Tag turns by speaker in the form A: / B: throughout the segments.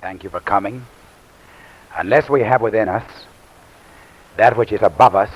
A: Thank you for coming. Unless we have within us that which is above us,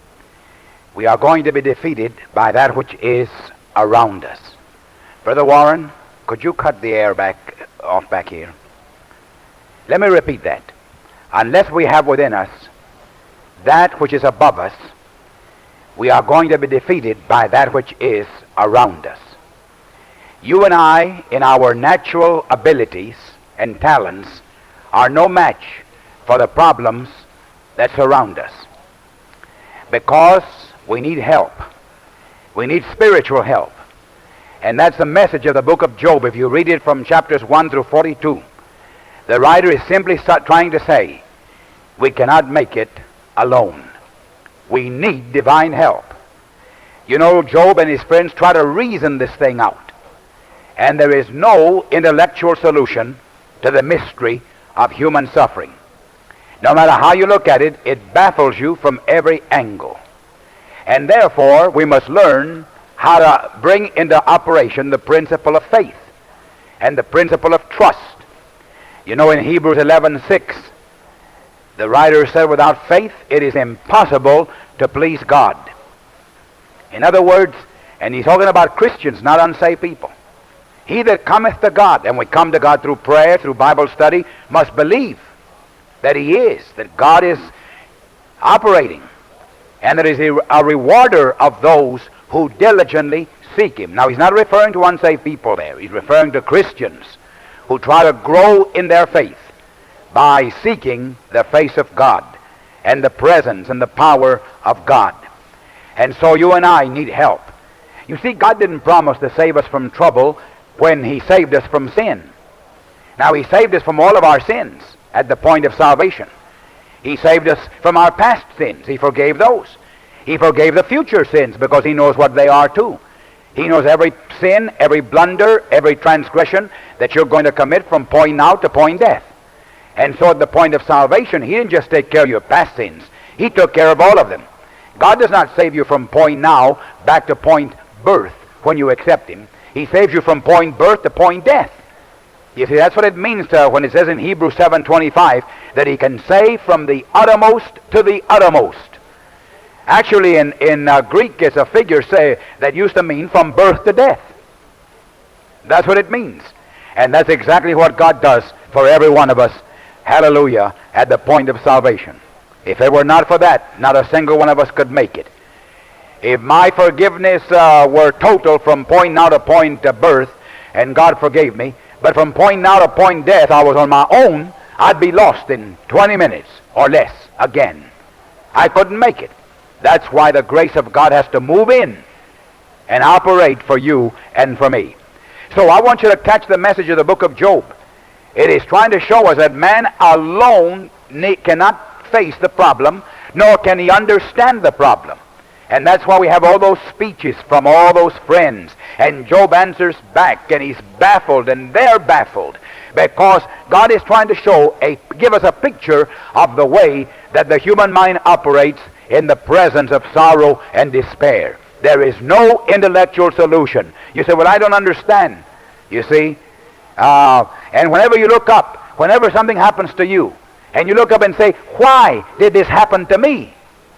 A: we are going to be defeated by that which is around us. Brother Warren, could you cut the air off back here? Let me repeat that. Unless we have within us that which is above us, we are going to be defeated by that which is around us. You and I, in our natural abilities and talents, are no match for the problems that surround us, because we need help. We need spiritual help. And that's the message of the book of Job. If you read it from chapters 1 through 42, the writer is simply trying to say, we cannot make it alone. We need divine help. You know, Job and his friends try to reason this thing out, and there is no intellectual solution to the mystery of human suffering. No matter how you look at it, it baffles you from every angle. And therefore, we must learn how to bring into operation the principle of faith and the principle of trust. You know, in Hebrews 11:6, the writer said, without faith it is impossible to please God. In other words, and he's talking about Christians, not unsaved people. He that cometh to God, and we come to God through prayer, through Bible study, must believe that he is, that God is operating, and that he is a rewarder of those who diligently seek him. Now, he's not referring to unsaved people there. He's referring to Christians who try to grow in their faith by seeking the face of God and the presence and the power of God. And so you and I need help. You see, God didn't promise to save us from trouble when he saved us from sin. Now, he saved us from all of our sins at the point of salvation. He saved us from our past sins. He forgave those. He forgave the future sins because he knows what they are too. He knows every sin, every blunder, every transgression that you're going to commit from point now to point death. And so at the point of salvation, he didn't just take care of your past sins. He took care of all of them. God does not save you from point now back to point birth when you accept him. He saves you from point birth to point death. You see, that's what it means when it says in Hebrews 7:25 that he can save from the uttermost to the uttermost. Actually, in Greek, it's a figure that used to mean from birth to death. That's what it means. And that's exactly what God does for every one of us, hallelujah, at the point of salvation. If it were not for that, not a single one of us could make it. If my forgiveness were total from point now to point birth, and God forgave me, but from point now to point death I was on my own, I'd be lost in 20 minutes or less again. I couldn't make it. That's why the grace of God has to move in and operate for you and for me. So I want you to catch the message of the book of Job. It is trying to show us that man alone cannot face the problem, nor can he understand the problem. And that's why we have all those speeches from all those friends. And Job answers back, and he's baffled, and they're baffled. Because God is trying to give us a picture of the way that the human mind operates in the presence of sorrow and despair. There is no intellectual solution. You say, well, I don't understand. You see? And whenever you look up, whenever something happens to you, and you look up and say, why did this happen to me?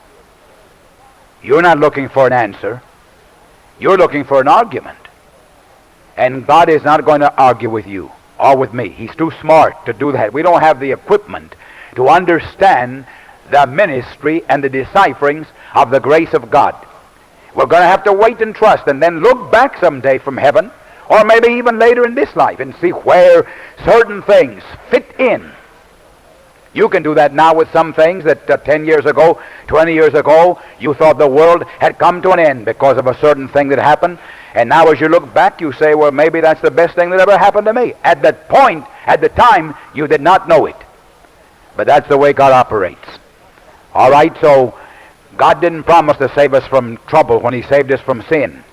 A: You're not looking for an answer. You're looking for an argument. And God is not going to argue with you or with me. He's too smart to do that. We don't have the equipment to understand the ministry and the decipherings of the grace of God. We're going to have to wait and trust and then look back someday from heaven, or maybe even later in this life, and see where certain things fit in. You can do that now with some things that 10 years ago, 20 years ago, you thought the world had come to an end because of a certain thing that happened. And now as you look back, you say, well, maybe that's the best thing that ever happened to me. At that point, at the time, you did not know it. But that's the way God operates. All right, so God didn't promise to save us from trouble when he saved us from sin.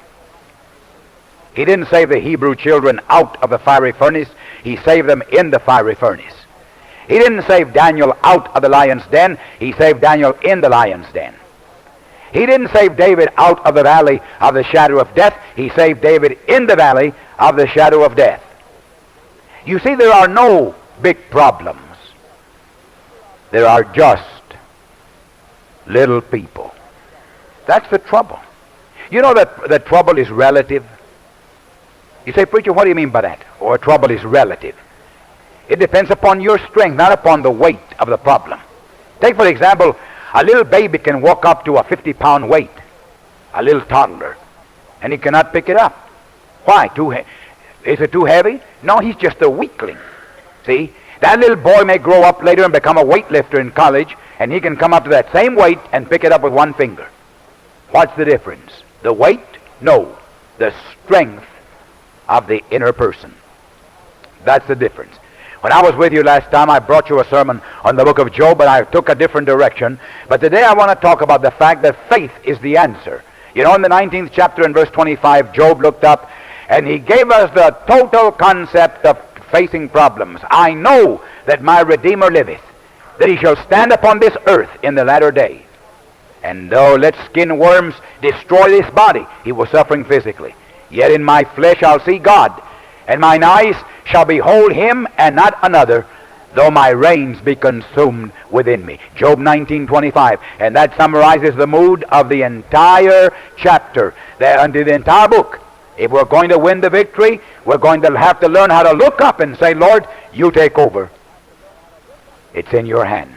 A: He didn't save the Hebrew children out of the fiery furnace. He saved them in the fiery furnace. He didn't save Daniel out of the lion's den. He saved Daniel in the lion's den. He didn't save David out of the valley of the shadow of death. He saved David in the valley of the shadow of death. You see, there are no big problems. There are just little people. That's the trouble. You know that the trouble is relative. You say, preacher, what do you mean by that? Or trouble is relative. It depends upon your strength, not upon the weight of the problem. Take, for example, a little baby can walk up to a 50-pound weight, a little toddler, and he cannot pick it up. Why? Is it too heavy? No, he's just a weakling. See? That little boy may grow up later and become a weightlifter in college, and he can come up to that same weight and pick it up with one finger. What's the difference? The weight? No. The strength of the inner person. That's the difference. When I was with you last time, I brought you a sermon on the book of Job, and I took a different direction. But today I want to talk about the fact that faith is the answer. You know, in the 19th chapter in verse 25, Job looked up, and he gave us the total concept of facing problems. I know that my Redeemer liveth, that he shall stand upon this earth in the latter day. And though let skin worms destroy this body, he was suffering physically. Yet in my flesh I'll see God, and mine eyes shall behold him and not another, though my reins be consumed within me. Job 19:25. And that summarizes the mood of the entire chapter, unto the entire book. If we're going to win the victory, we're going to have to learn how to look up and say, Lord, you take over. It's in your hands.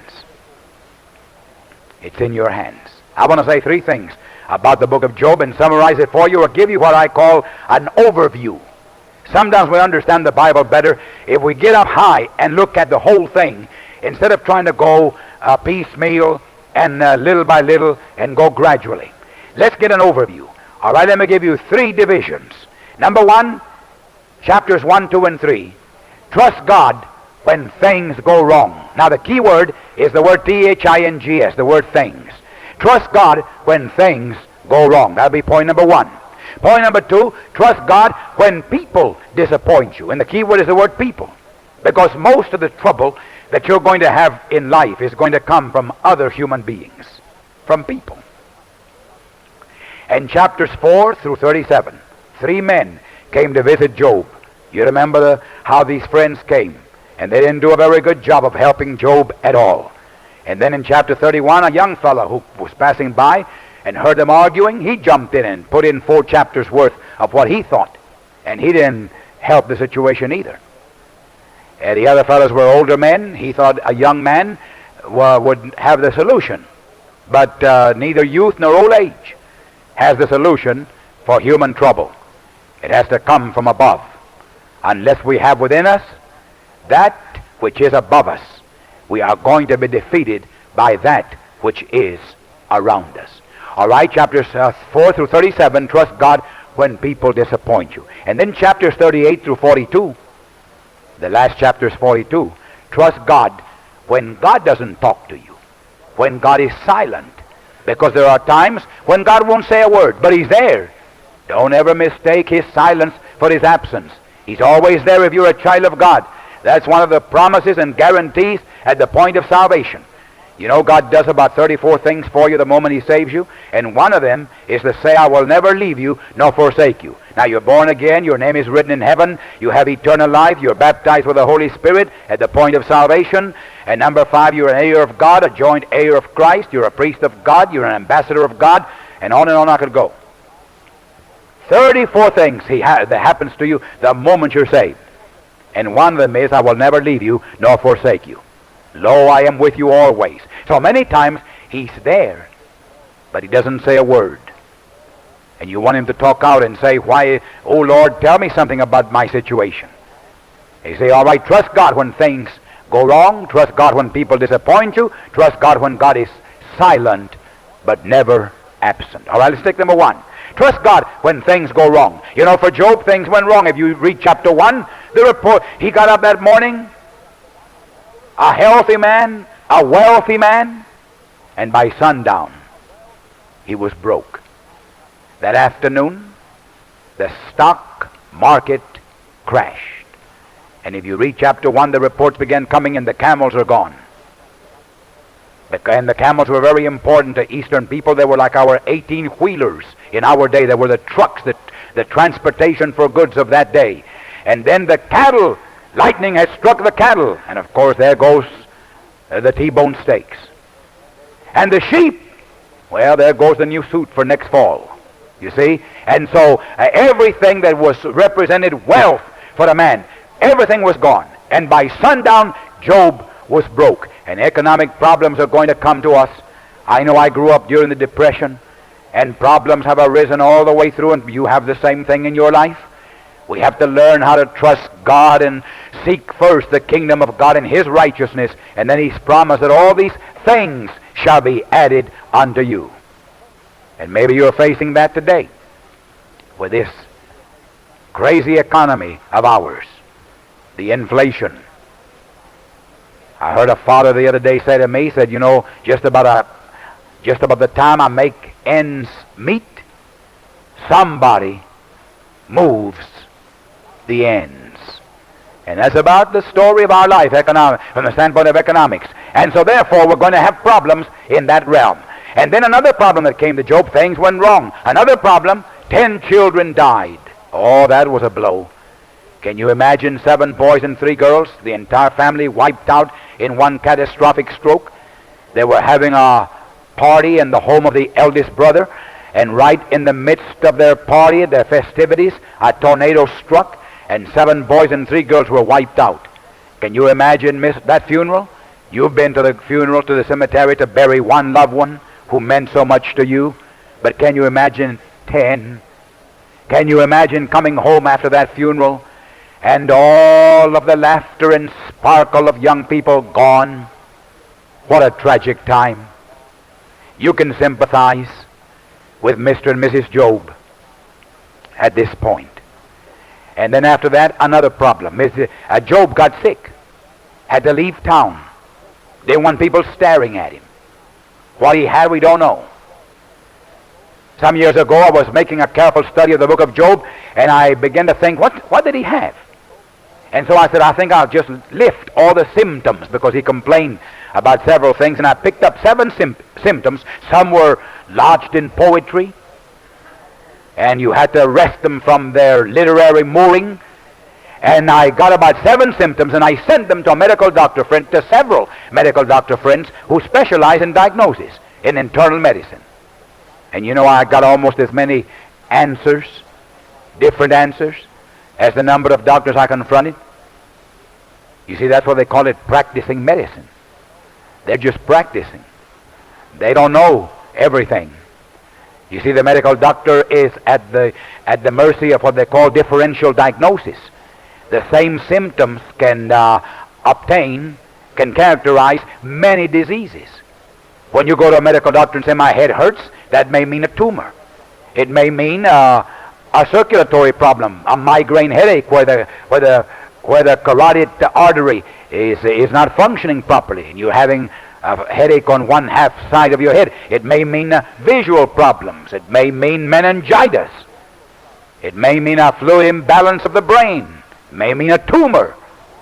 A: It's in your hands. I want to say three things about the book of Job and summarize it for you, or give you what I call an overview. Sometimes we understand the Bible better if we get up high and look at the whole thing, instead of trying to go piecemeal and little by little and go gradually. Let's get an overview. All right, let me give you three divisions. Number one, chapters 1, 2, and 3. Trust God when things go wrong. Now the key word is the word T-H-I-N-G-S, the word things. Trust God when things go wrong. That'll be point number one. Point number two, trust God when people disappoint you. And the key word is the word people. Because most of the trouble that you're going to have in life is going to come from other human beings, from people. And chapters 4 through 37, three men came to visit Job. You remember how these friends came, and they didn't do a very good job of helping Job at all. And then in chapter 31, a young fellow who was passing by and heard them arguing, he jumped in and put in 4 chapters worth of what he thought, and he didn't help the situation either. And the other fellows were older men. He thought a young man would have the solution, but neither youth nor old age has the solution for human trouble. It has to come from above. Unless we have within us that which is above us, we are going to be defeated by that which is around us. All right, chapters 4 through 37, trust God when people disappoint you. And then chapters 38 through 42, the last chapter is 42, trust God when God doesn't talk to you, when God is silent. Because there are times when God won't say a word, but he's there. Don't ever mistake his silence for his absence. He's always there if you're a child of God. That's one of the promises and guarantees at the point of salvation. You know, God does about 34 things for you the moment he saves you, and one of them is to say, I will never leave you nor forsake you. Now you're born again, your name is written in heaven, you have eternal life, you're baptized with the Holy Spirit at the point of salvation, and number 5, you're an heir of God, a joint heir of Christ, you're a priest of God, you're an ambassador of God, and on I could go. 34 things that happens to you the moment you're saved. And one of them is, I will never leave you nor forsake you. Lo, I am with you always. So many times he's there, but he doesn't say a word. And you want him to talk out and say, why, oh Lord, tell me something about my situation. You say, all right, trust God when things go wrong. Trust God when people disappoint you. Trust God when God is silent, but never absent. All right, let's take number 1. Trust God when things go wrong. You know, for Job, things went wrong. If you read chapter 1, the report, he got up that morning, a healthy man, a wealthy man, and by sundown, he was broke. That afternoon, the stock market crashed. And if you read chapter 1, the reports began coming and the camels are gone. And the camels were very important to Eastern people. They were like our 18-wheelers in our day. They were the trucks, the transportation for goods of that day. And then the cattle Lightning has struck the cattle, and of course there goes the T-bone steaks. And the sheep, well, there goes the new suit for next fall. You see? And so everything that was represented wealth for a man, everything was gone. And by sundown, Job was broke. And economic problems are going to come to us. I know I grew up during the Depression, and problems have arisen all the way through, and you have the same thing in your life. We have to learn how to trust God and seek first the kingdom of God and His righteousness, and then He's promised that all these things shall be added unto you. And maybe you're facing that today with this crazy economy of ours, the inflation. I heard a father the other day say to me, he said, you know, just about the time I make ends meet, somebody moves the ends. And that's about the story of our life, from the standpoint of economics. And so therefore we're going to have problems in that realm. And then another problem that came to Job, things went wrong. Another problem, 10 children died. Oh, that was a blow. Can you imagine 7 boys and 3 girls, the entire family wiped out in one catastrophic stroke? They were having a party in the home of the eldest brother, and right in the midst of their party, their festivities, a tornado struck, and 7 boys and 3 girls were wiped out. Can you imagine that funeral? You've been to the funeral, to the cemetery to bury one loved one who meant so much to you, but can you imagine 10? Can you imagine coming home after that funeral and all of the laughter and sparkle of young people gone? What a tragic time. You can sympathize with Mr. and Mrs. Job at this point. And then after that, another problem. Job got sick, had to leave town. Didn't want people staring at him. What he had, we don't know. Some years ago, I was making a careful study of the book of Job, and I began to think, what did he have? And so I said, I think I'll just lift all the symptoms, because he complained about several things, and I picked up 7 symptoms. Some were lodged in poetry, and you had to arrest them from their literary mooring. And I got about 7 symptoms, and I sent them to a medical doctor friend, to several medical doctor friends who specialize in diagnosis, in internal medicine. And you know, I got almost as many answers, different answers, as the number of doctors I confronted. You see, that's what they call it, practicing medicine. They're just practicing. They don't know everything. You see, the medical doctor is at the mercy of what they call differential diagnosis. The same symptoms can characterize many diseases. When you go to a medical doctor and say, my head hurts, that may mean a tumor. It may mean a circulatory problem, a migraine headache where the carotid artery is not functioning properly, and you're having a headache on one half side of your head. It may mean visual problems. It may mean meningitis. It may mean a fluid imbalance of the brain. It may mean a tumor.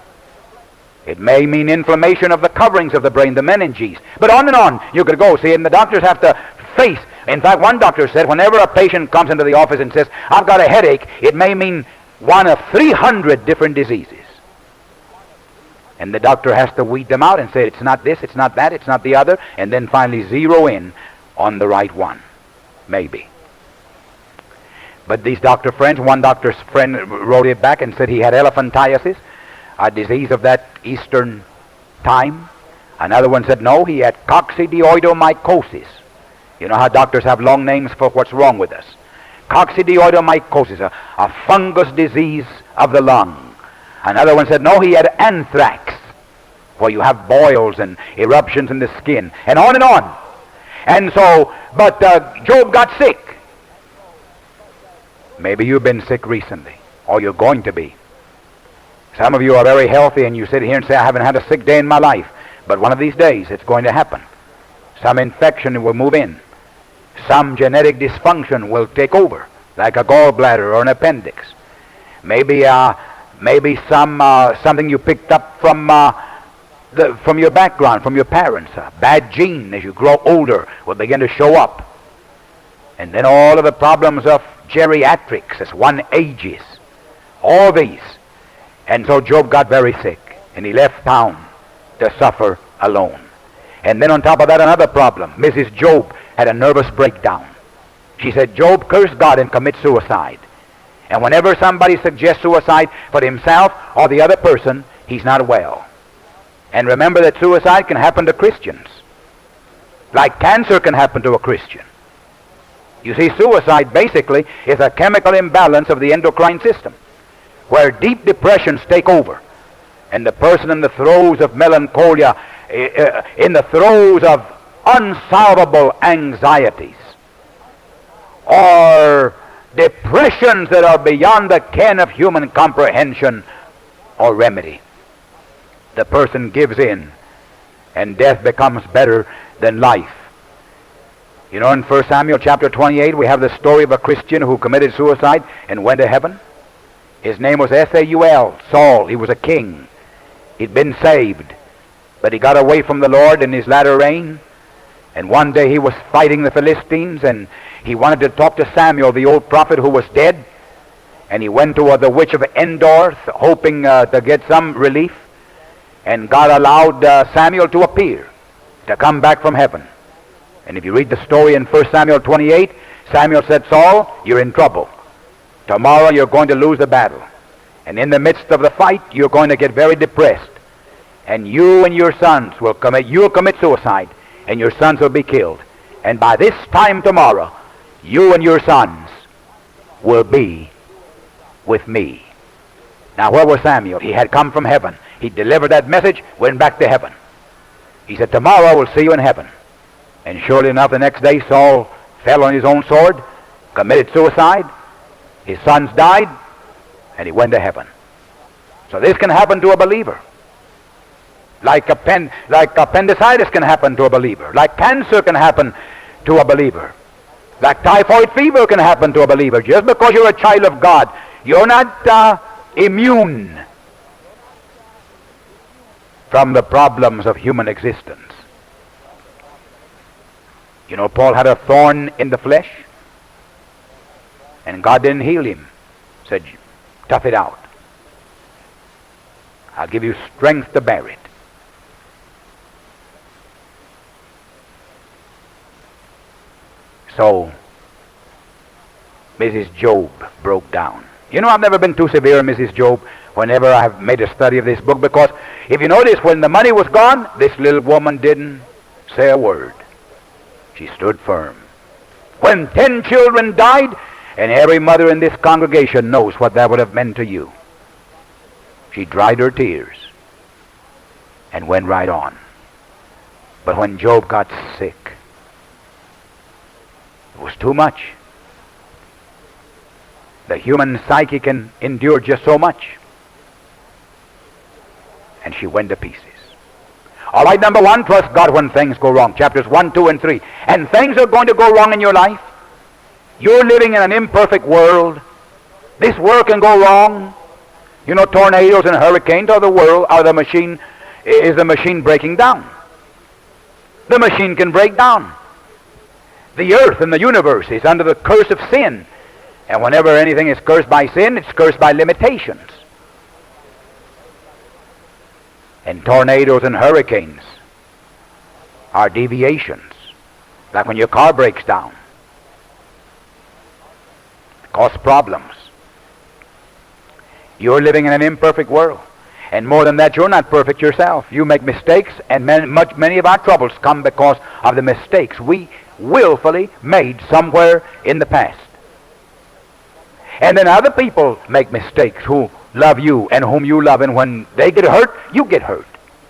A: It may mean inflammation of the coverings of the brain, the meninges. But on and on you could go. See, and the doctors have to face. In fact, one doctor said whenever a patient comes into the office and says, I've got a headache, it may mean one of 300 different diseases. And the doctor has to weed them out and say, it's not this, it's not that, it's not the other, and then finally zero in on the right one. Maybe. But these doctor friends, one doctor's friend wrote it back and said he had elephantiasis, a disease of that eastern time. Another one said, no, he had coccidioidomycosis. You know how doctors have long names for what's wrong with us. Coccidioidomycosis, a fungus disease of the lung. Another one said, no, he had anthrax, where you have boils and eruptions in the skin, and on and on. And so, but Job got sick. Maybe you've been sick recently, or you're going to be. Some of you are very healthy, and you sit here and say, I haven't had a sick day in my life. But one of these days, it's going to happen. Some infection will move in. Some genetic dysfunction will take over, like a gallbladder or an appendix. Maybe something you picked up from your background, from your parents. A bad gene as you grow older will begin to show up. And then all of the problems of geriatrics as one ages. All these. And so Job got very sick, and he left town to suffer alone. And then on top of that, another problem. Mrs. Job had a nervous breakdown. She said, Job, curse God and commit suicide. And whenever somebody suggests suicide for himself or the other person, he's not well. And remember that suicide can happen to Christians, like cancer can happen to a Christian. You see, suicide basically is a chemical imbalance of the endocrine system, where deep depressions take over, and the person in the throes of melancholia, in the throes of unsolvable anxieties, or depressions that are beyond the ken of human comprehension or remedy, the person gives in, and death becomes better than life. You know, in 1 Samuel chapter 28, we have the story of a Christian who committed suicide and went to heaven. His name was Saul, Saul. He was a king. He'd been saved, but he got away from the Lord in his latter reign. And one day he was fighting the Philistines, and he wanted to talk to Samuel, the old prophet who was dead. And he went to the witch of Endor, hoping to get some relief. And God allowed Samuel to appear, to come back from heaven. And if you read the story in 1 Samuel 28, Samuel said, Saul, you're in trouble. Tomorrow you're going to lose the battle. And in the midst of the fight, you're going to get very depressed. And you and your sons will commit suicide, and your sons will be killed. And by this time tomorrow, you and your sons will be with me. Now, where was Samuel? He had come from heaven. He delivered that message, went back to heaven. He said, tomorrow we'll see you in heaven. And surely enough, the next day, Saul fell on his own sword, committed suicide. His sons died, and he went to heaven. So this can happen to a believer. Like appendicitis can happen to a believer. Like cancer can happen to a believer. Like typhoid fever can happen to a believer. Just because you're a child of God, you're not immune from the problems of human existence. You know, Paul had a thorn in the flesh, and God didn't heal him. Said, tough it out. I'll give you strength to bear it. So, Mrs. Job broke down. You know, I've never been too severe on Mrs. Job whenever I have made a study of this book, because if you notice, when the money was gone, this little woman didn't say a word. She stood firm. When 10 children died, and every mother in this congregation knows what that would have meant to you, she dried her tears and went right on. But when Job got sick, it was too much. The human psyche can endure just so much. And she went to pieces. All right, number one, trust God when things go wrong. Chapters 1, 2, and 3. And things are going to go wrong in your life. You're living in an imperfect world. This world can go wrong. You know, tornadoes and hurricanes are the machine. Is the machine breaking down? The machine can break down. The earth and the universe is under the curse of sin. And whenever anything is cursed by sin, it's cursed by limitations. And tornadoes and hurricanes are deviations, like when your car breaks down. It causes problems. You're living in an imperfect world. And more than that, you're not perfect yourself. You make mistakes, and many of our troubles come because of the mistakes we willfully made somewhere in the past. And then other people make mistakes who love you and whom you love, and when they get hurt, you get hurt.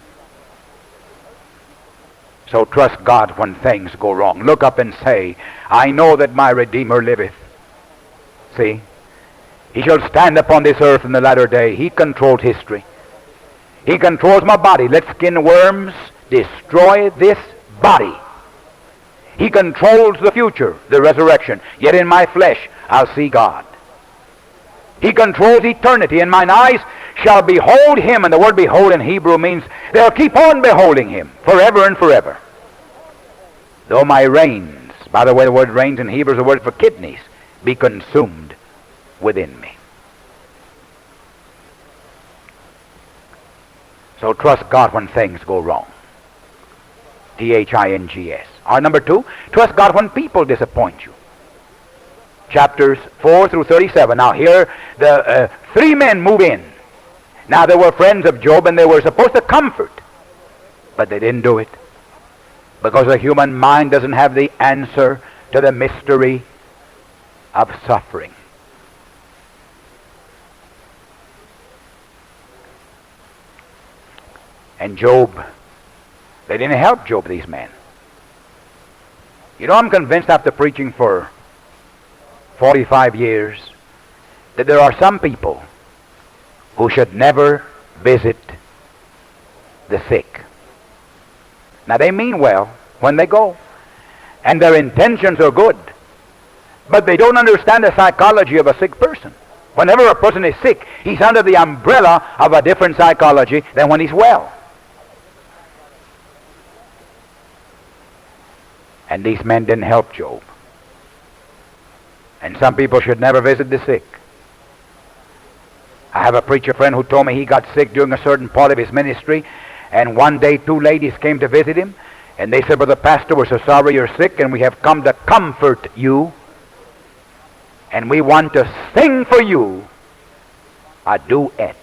A: So trust God when things go wrong. Look up and say, I know that my Redeemer liveth. See? He shall stand upon this earth in the latter day. He controls history. He controls my body. Let skin worms destroy this body. He controls the future, the resurrection. Yet in my flesh I'll see God. He controls eternity, and mine eyes shall behold him. And the word behold in Hebrew means they'll keep on beholding him forever and forever. Though my reins, by the way, the word reins in Hebrew is the word for kidneys, be consumed within me. So trust God when things go wrong. Thinks. Or number 2, trust God when people disappoint you. Chapters 4 through 37. Now here the 3 men move in. Now they were friends of Job and they were supposed to comfort. But they didn't do it. Because the human mind doesn't have the answer to the mystery of suffering. And Job, they didn't help Job, these men. You know, I'm convinced after preaching for 45 years that there are some people who should never visit the sick. Now they mean well when they go, and their intentions are good, but they don't understand the psychology of a sick person. Whenever a person is sick, he's under the umbrella of a different psychology than when he's well. And these men didn't help Job. And some people should never visit the sick. I have a preacher friend who told me he got sick during a certain part of his ministry, and one day 2 ladies came to visit him, and they said, "Brother Pastor, we're so sorry you're sick, and we have come to comfort you, and we want to sing for you a duet."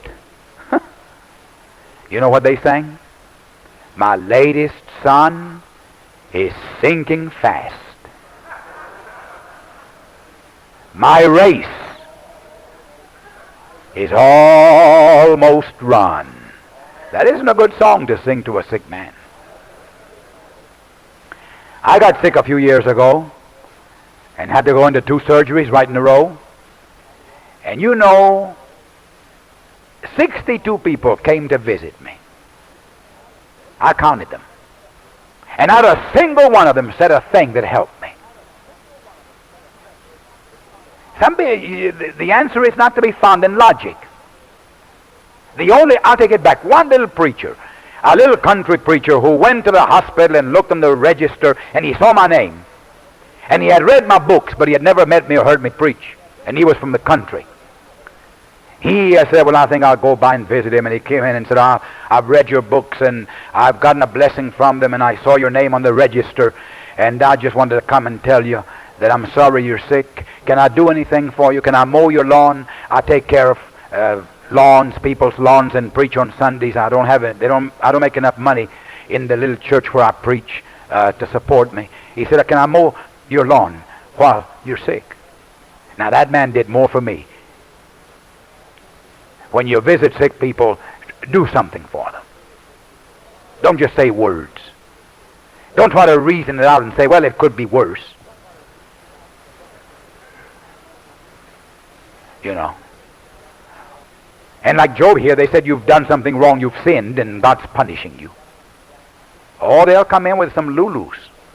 A: You know what they sang? "My latest son is sinking fast. My race is almost run." That isn't a good song to sing to a sick man. I got sick a few years ago and had to go into 2 surgeries right in a row. And you know, 62 people came to visit me. I counted them. And not a single one of them said a thing that helped me. The answer is not to be found in logic. I'll take it back. One little preacher, a little country preacher who went to the hospital and looked on the register and he saw my name. And he had read my books, but he had never met me or heard me preach. And he was from the country. He said, "Well, I think I'll go by and visit him." And he came in and said, "I've read your books and I've gotten a blessing from them, and I saw your name on the register, and I just wanted to come and tell you that I'm sorry you're sick. Can I do anything for you? Can I mow your lawn? I take care of lawns, people's lawns, and preach on Sundays. I don't make enough money in the little church where I preach to support me." He said, "Can I mow your lawn while you're sick?" Now that man did more for me. When you visit sick people, do something for them. Don't just say words. Don't try to reason it out and say, "Well, it could be worse." You know. And like Job here, they said, "You've done something wrong, you've sinned, and God's punishing you." Oh, they'll come in with some lulus.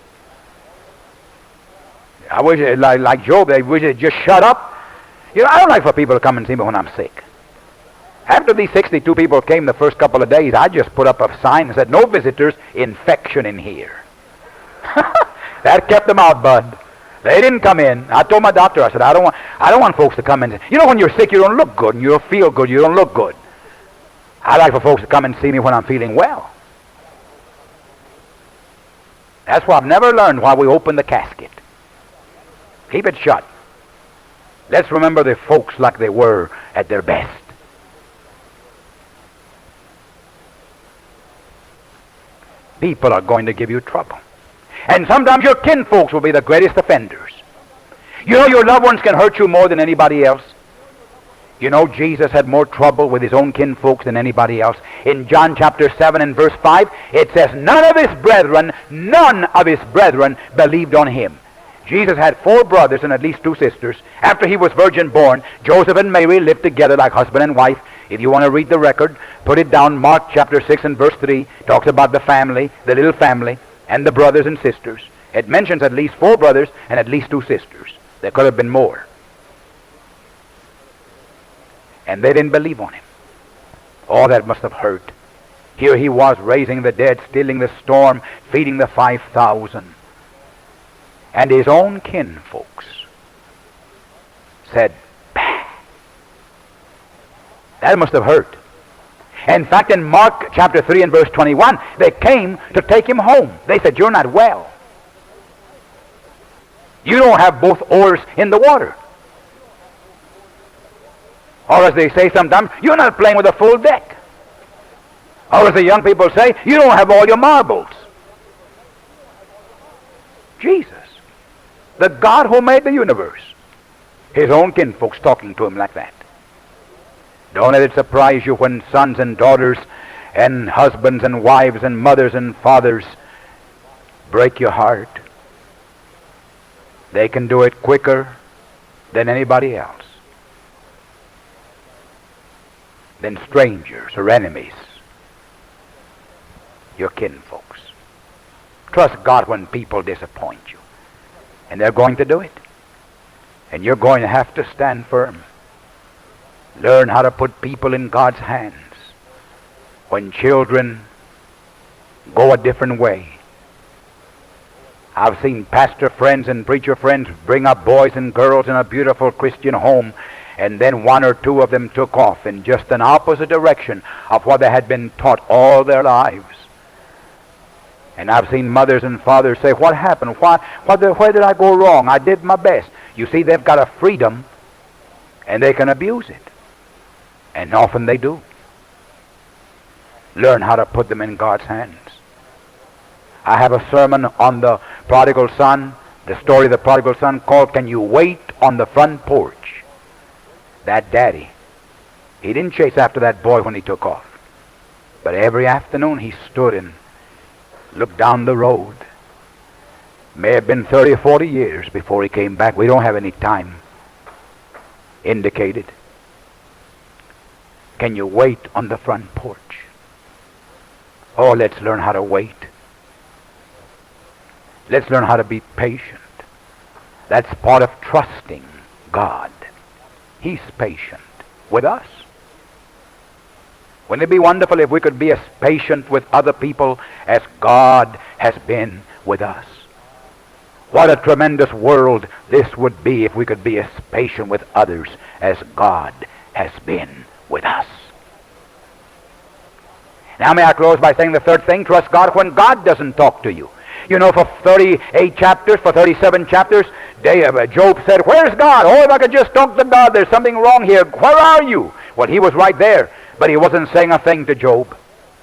A: I wish, like Job, they wish they'd just shut up. You know, I don't like for people to come and see me when I'm sick. After these 62 people came the first couple of days, I just put up a sign and said, "No visitors, infection in here." That kept them out, bud. They didn't come in. I told my doctor, I said, I don't want folks to come in. You know, when you're sick, you don't look good, and you don't feel good, you don't look good. I like for folks to come and see me when I'm feeling well. That's why I've never learned why we open the casket. Keep it shut. Let's remember the folks like they were at their best. People are going to give you trouble. And sometimes your kinfolks will be the greatest offenders. You know, your loved ones can hurt you more than anybody else. You know, Jesus had more trouble with his own kinfolks than anybody else. In John chapter 7 and verse 5, it says, none of his brethren believed on him. Jesus had 4 brothers and at least 2 sisters. After he was virgin born, Joseph and Mary lived together like husband and wife. If you want to read the record, put it down. Mark chapter 6 and verse 3 talks about the family, the little family, and the brothers and sisters. It mentions at least 4 brothers and at least 2 sisters. There could have been more. And they didn't believe on him. Oh, that must have hurt. Here he was raising the dead, stilling the storm, feeding the 5,000. And his own kinfolks said, bah. That must have hurt. In fact, in Mark chapter 3 and verse 21, they came to take him home. They said, you're not well. You don't have both oars in the water. Or as they say sometimes, you're not playing with a full deck. Or as the young people say, you don't have all your marbles. Jesus, the God who made the universe, his own kinfolks talking to him like that. Don't let it surprise you when sons and daughters and husbands and wives and mothers and fathers break your heart. They can do it quicker than anybody else. Than strangers or enemies. Your kinfolks. Trust God when people disappoint you. And they're going to do it. And you're going to have to stand firm. Learn how to put people in God's hands. When children go a different way. I've seen pastor friends and preacher friends bring up boys and girls in a beautiful Christian home, and then one or two of them took off in just an opposite direction of what they had been taught all their lives. And I've seen mothers and fathers say, what happened? Where did I go wrong? I did my best. You see, they've got a freedom, and they can abuse it. And often they do. Learn how to put them in God's hands. I have a sermon on the prodigal son, the story of the prodigal son, called, Can You Wait on the Front Porch? That daddy, he didn't chase after that boy when he took off. But every afternoon he stood and looked down the road. May have been 30 or 40 years before he came back. We don't have any time indicated. Can you wait on the front porch? Oh, let's learn how to wait. Let's learn how to be patient. That's part of trusting God. He's patient with us. Wouldn't it be wonderful if we could be as patient with other people as God has been with us? What a tremendous world this would be if we could be as patient with others as God has been with us. Now may I close by saying the third thing, trust God when God doesn't talk to you. You know, for 38 chapters, for 37 chapters, Job said, where's God? Oh, if I could just talk to God, there's something wrong here. Where are you? Well, he was right there, but he wasn't saying a thing to Job.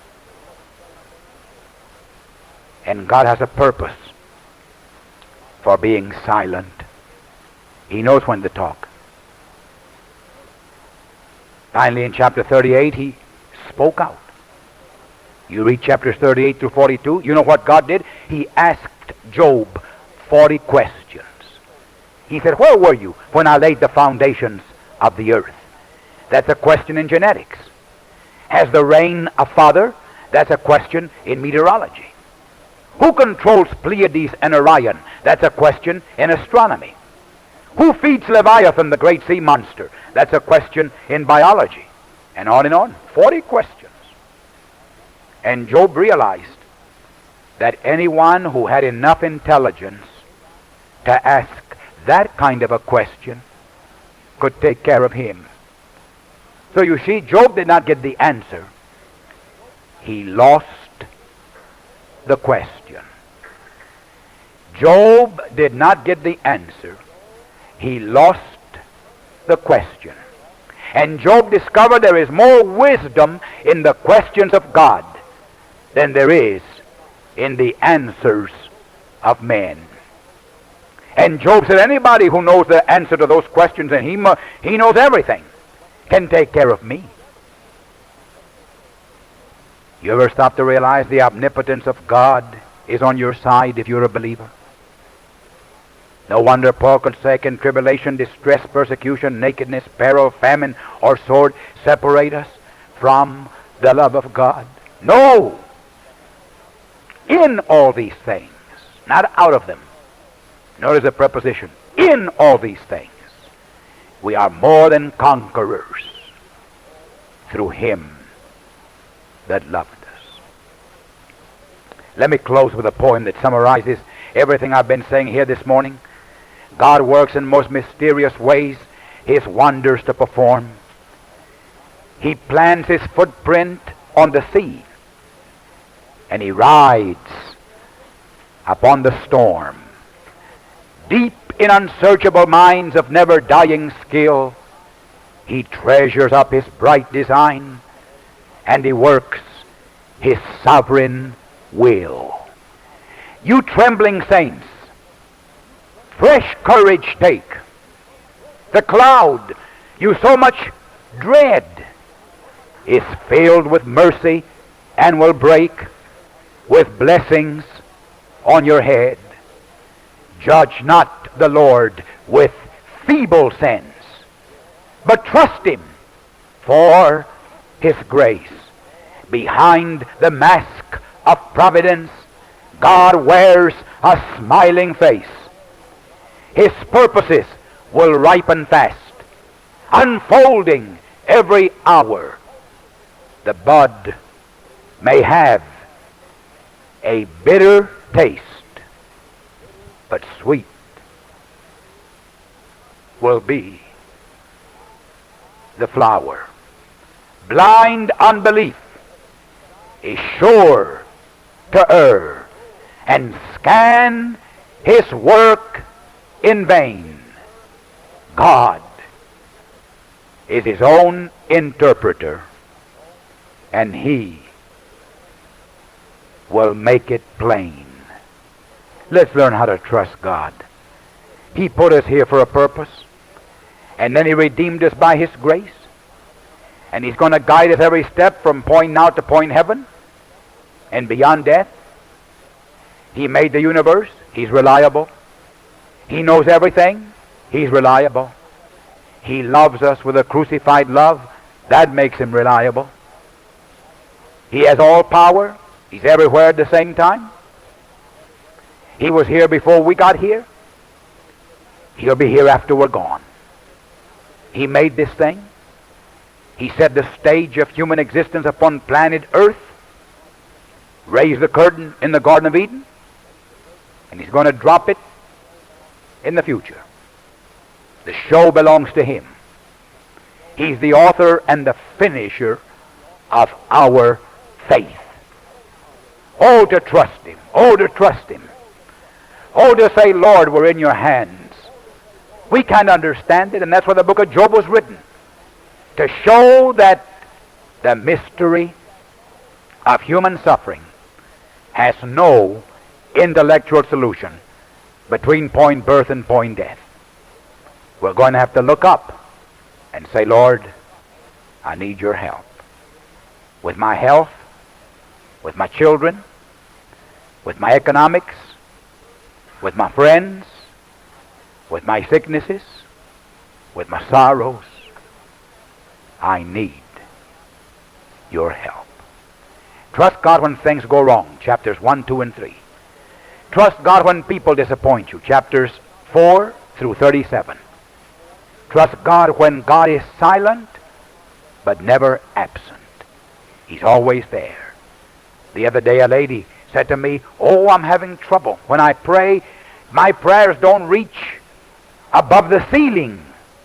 A: And God has a purpose for being silent. He knows when to talk. Finally, in chapter 38, he spoke out. You read chapters 38 through 42, you know what God did? He asked Job 40 questions. He said, where were you when I laid the foundations of the earth? That's a question in genetics. Has the rain a father? That's a question in meteorology. Who controls Pleiades and Orion? That's a question in astronomy. Who feeds Leviathan, the great sea monster? That's a question in biology. And on, 40 questions. And Job realized that anyone who had enough intelligence to ask that kind of a question could take care of him. So you see, Job did not get the answer. He lost the question. Job did not get the answer. He lost the question. And Job discovered there is more wisdom in the questions of God than there is in the answers of men. And Job said, anybody who knows the answer to those questions, and he knows everything, can take care of me. You ever stop to realize the omnipotence of God is on your side if you're a believer? No wonder Paul could say, can tribulation, distress, persecution, nakedness, peril, famine, or sword separate us from the love of God? No! In all these things, not out of them. Notice the preposition. In all these things, we are more than conquerors through him that loved us. Let me close with a poem that summarizes everything I've been saying here this morning. God works in most mysterious ways his wonders to perform. He plants his footprint on the sea, and he rides upon the storm. Deep in unsearchable minds of never-dying skill, he treasures up his bright design, and he works his sovereign will. You trembling saints, fresh courage take. The cloud you so much dread is filled with mercy and will break with blessings on your head. Judge not the Lord with feeble sense, but trust him for his grace. Behind the mask of providence, God wears a smiling face. His purposes will ripen fast, unfolding every hour. The bud may have a bitter taste, but sweet will be the flower. Blind unbelief is sure to err and scan his work in vain. God is his own interpreter, and he will make it plain. Let's learn how to trust God. He put us here for a purpose, and then he redeemed us by his grace, and he's going to guide us every step from point now to point heaven and beyond death. He made the universe. He's reliable. He knows everything. He's reliable. He loves us with a crucified love. That makes him reliable. He has all power. He's everywhere at the same time. He was here before we got here. He'll be here after we're gone. He made this thing. He set the stage of human existence upon planet Earth, raised the curtain in the Garden of Eden, and he's going to drop it in the future. The show belongs to him. He's the author and the finisher of our faith. Oh, to trust him. Oh, to trust him. Oh, to say, Lord, we're in your hands. We can't understand it, and that's why the book of Job was written, to show that the mystery of human suffering has no intellectual solution between point birth and point death. We're going to have to look up and say, Lord, I need your help with my health, with my children, with my economics, with my friends, with my sicknesses, with my sorrows. I need your help. Trust God when things go wrong, chapters 1, 2, and 3. Trust God when people disappoint you, chapters 4 through 37. Trust God when God is silent, but never absent. He's always there. The other day a lady said to me, oh, I'm having trouble. When I pray, my prayers don't reach above the ceiling.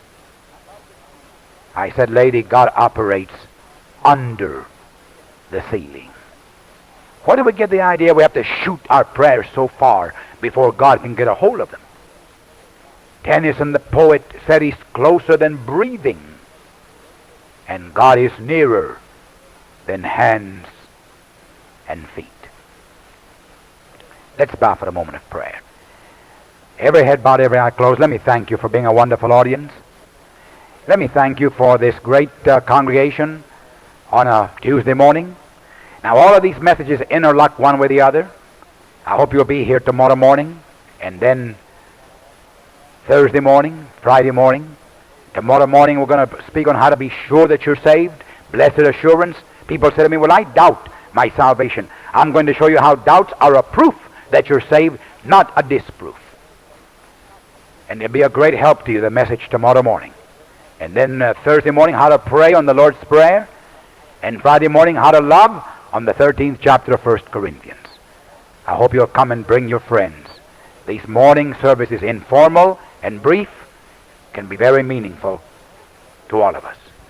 A: I said, lady, God operates under the ceiling. Where do we get the idea we have to shoot our prayers so far before God can get a hold of them? Tennyson, the poet, said he's closer than breathing, and God is nearer than hands and feet. Let's bow for a moment of prayer. Every head bowed, every eye closed. Let me thank you for being a wonderful audience. Let me thank you for this great congregation on a Tuesday morning. Now, all of these messages interlock one with the other. I hope you'll be here tomorrow morning, and then Thursday morning, Friday morning. Tomorrow morning we're going to speak on how to be sure that you're saved. Blessed assurance. People say to me, well, I doubt my salvation. I'm going to show you how doubts are a proof that you're saved, not a disproof. And it'll be a great help to you, the message tomorrow morning. And then Thursday morning, how to pray on the Lord's Prayer. And Friday morning, how to love on the 13th chapter of 1 Corinthians. I hope you'll come and bring your friends. These morning services, informal and brief, can be very meaningful to all of us.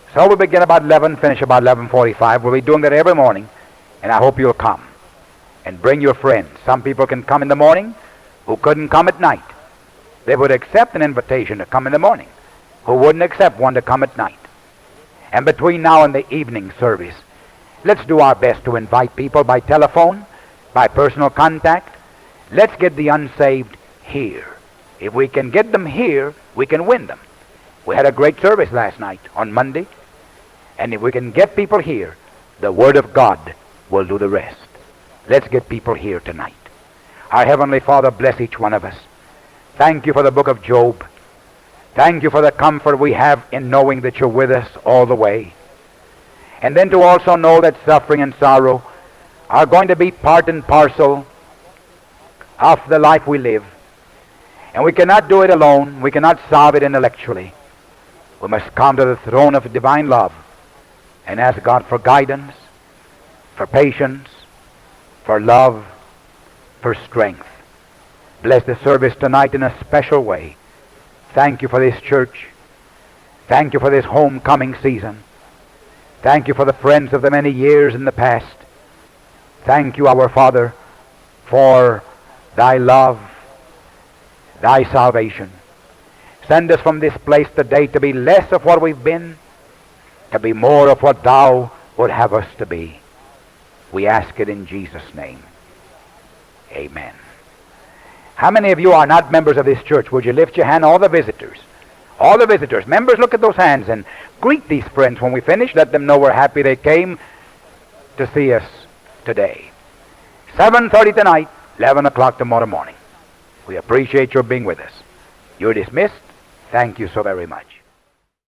A: So we begin about 11, finish about 11:45. We'll be doing that every morning, and I hope you'll come and bring your friends. Some people can come in the morning who couldn't come at night. They would accept an invitation to come in the morning, who wouldn't accept one to come at night. And between now and the evening service, let's do our best to invite people by telephone, by personal contact. Let's get the unsaved here. If we can get them here, we can win them. We had a great service last night on Monday, and if we can get people here, the Word of God will do the rest. Let's get people here tonight. Our Heavenly Father, bless each one of us. Thank you for the book of Job. Thank you for the comfort we have in knowing that you're with us all the way. And then to also know that suffering and sorrow are going to be part and parcel of the life we live. And we cannot do it alone. We cannot solve it intellectually. We must come to the throne of divine love and ask God for guidance, for patience, for love, for strength. Bless the service tonight in a special way. Thank you for this church. Thank you for this homecoming season. Thank you for the friends of the many years in the past. Thank you, our Father, for thy love, thy salvation. Send us from this place today to be less of what we've been, to be more of what thou would have us to be. We ask it in Jesus' name. Amen. How many of you are not members of this church? Would you lift your hand? All the visitors. All the visitors. Members, look at those hands and greet these friends when we finish. Let them know we're happy they came to see us today. 7:30 tonight, 11 o'clock tomorrow morning. We appreciate your being with us. You're dismissed. Thank you so very much.